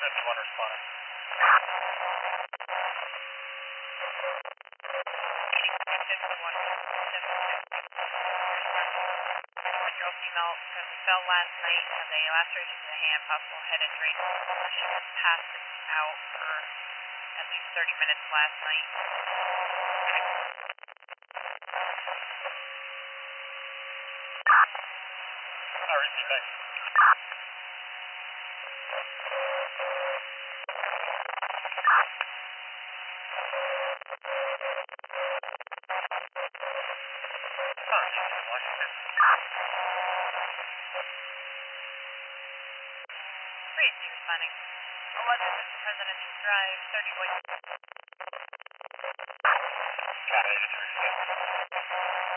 71 responding. Female fell last night with a laceration to the hand, possible head injury. She was passed out for at least 30 minutes last night. Repeat back. Washington. Crazy responding. 11 Presidential Drive, 30 White. Cat 83.